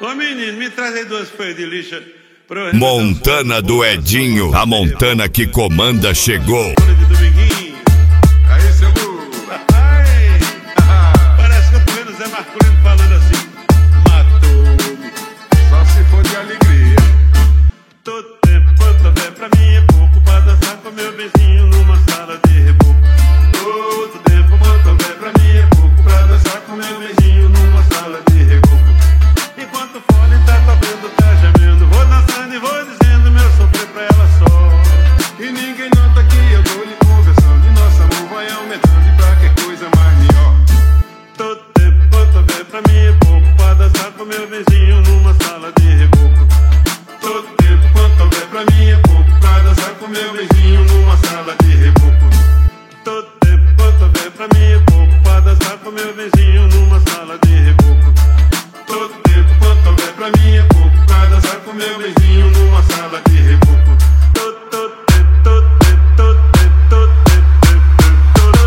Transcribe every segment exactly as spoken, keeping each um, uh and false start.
Ô menino, me traz aí duas folhas de lixa. Montana do Edinho, a Montana que comanda chegou. Aí, seu Lu. Parece que eu tô vendo o Zé Marculino falando assim: matou-me, só se for de alegria. Todo tempo quanto houver pra mim é pouco pra dançar com meu beijinho numa sala de reboco. Todo tempo quanto houver pra mim é pouco pra dançar com meu beijinho numa sala de reboco. Enquanto o fole tá tocando, tá gemendo, vou dançando e vou dizendo meu sofrer pra ela só. E ninguém nota que eu tô lhe conversando, e nosso amor vai aumentando e pra que coisa mais melhor. Todo tempo quanto houver pra mim é pouco pra dançar com meu beijinho numa sala de reboco. Todo tempo quanto houver pra mim é pouco pra dançar com meu beijinho numa sala de reboco. Todo tempo quanto houver pra mim é pouco pra dançar com meu beijinho numa sala de reboco. Todo tempo quanto houver pra mim é pouco pra dançar com meu beijinho numa sala de reboco. Todo, todo tempo, todo tempo, todo tempo, todo tempo, todo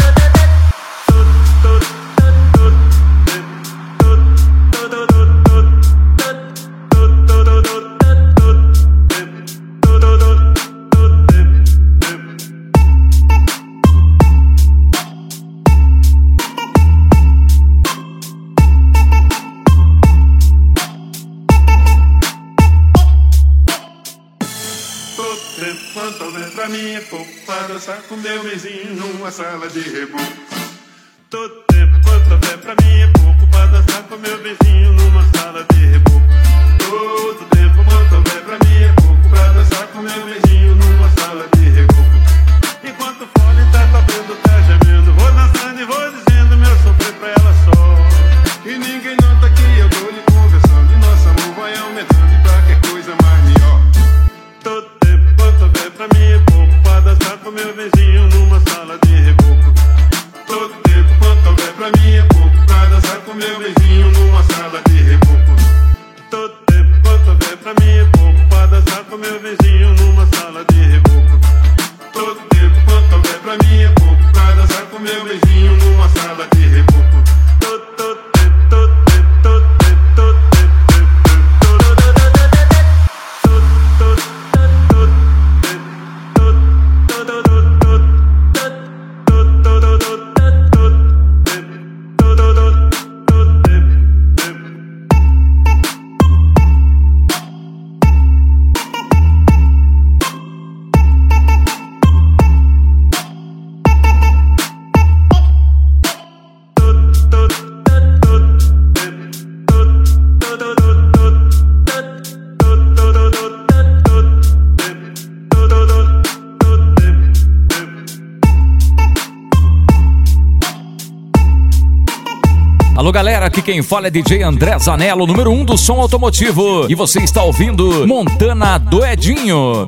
quanto houver pra mim é pouco pra dançar com meu beijinho numa sala de reboco. Todo tempo quanto houver pra mim é pouco pra dançar com meu beijinho numa sala de reboco. Todo tempo quanto houver pra mim é pouco pra dançar com meu beijinho numa sala de reboco. Enquanto o fole tá tocando, tá gemendo, vou dançando e vou dizendo meu sofrer pra ela só. E ninguém nota que eu tô lhe conversando, e nosso amor vai aumentando e pra que coisa mais melhor. Todo tempo quanto houver pra mim é pouco pra dançar com meu beijinho numa sala de reboco. Todo tempo quanto houver pra mim é pouco pra dançar com meu beijinho numa sala de reboco. Todo tempo quanto houver pra mim é pouco pra dançar com meu beijinho numa sala de reboco. Todo tempo quanto houver pra mim é pouco pra dançar com meu beijinho numa sala de reboco. Todo, todo tempo, todo tempo, todo tempo, todo tempo, todo tempo, todo, todo, Alô galera, aqui quem fala é D J André Zanello, número um do som automotivo. E você está ouvindo Montana do Edinho.